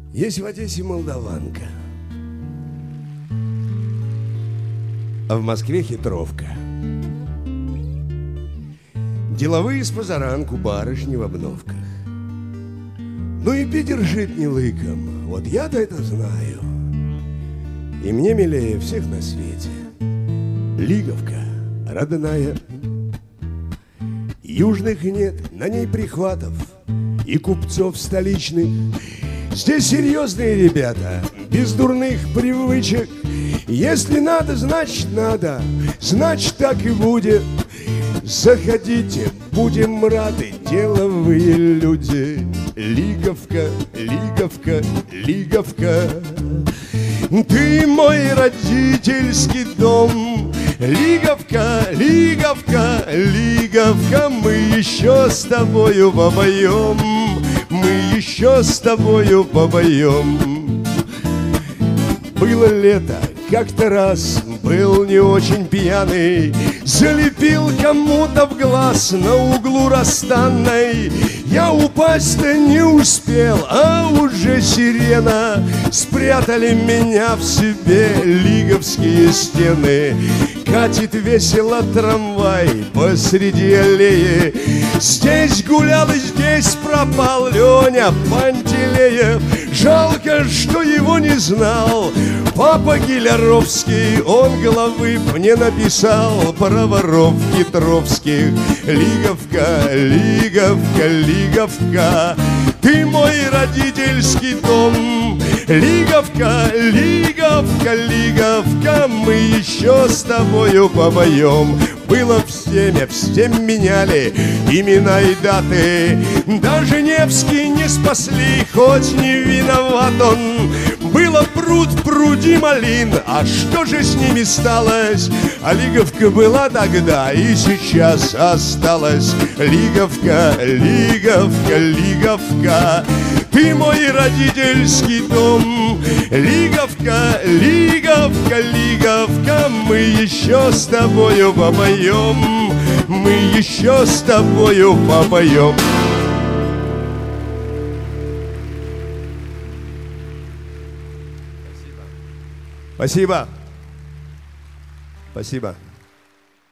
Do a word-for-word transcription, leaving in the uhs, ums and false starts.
Есть в Одессе молдаванка, а в Москве хитровка. Деловые с позаранку барышни в обновках. Ну и Питер жит не лыком, вот я-то это знаю. И мне милее всех на свете Лиговка родная. Южных нет, на ней прихватов и купцов столичных. Здесь серьезные ребята, без дурных привычек. Если надо, значит надо, значит так и будет. Заходите, будем рады, деловые люди. Лиговка, Лиговка, Лиговка. Ты мой родительский дом. Лиговка, Лиговка, Лиговка. Мы еще с тобою побоем. Мы еще с тобою побоем. Было лето, как-то раз был не очень пьяный, залепил кому-то в глаз на углу Ростанной. Я упасть-то не успел, а уже сирена. Спрятали меня в себе лиговские стены. Катит весело трамвай посреди аллеи. Здесь гулял и здесь пропал Леня Пантелеев. Жалко, что его не знал папа Гиляровский. Он головы мне написал про воров Петровских. Лиговка, Лиговка, Лиговка. Ты мой родительский дом. Лиговка, Лиговка, Лиговка. Мы еще с тобою побоем. Было всеми, всем меняли имена и даты. Даже Невский не спасли, хоть не виноват он. Было пруд, пруди малин, а что же с ними сталось? А Лиговка была тогда и сейчас осталась. Лиговка, Лиговка, Лиговка. Ты мой родительский дом. Лиговка, Лиговка, Лиговка. Мы еще с тобою побоем. Мы еще с тобою побоем. Спасибо. Спасибо.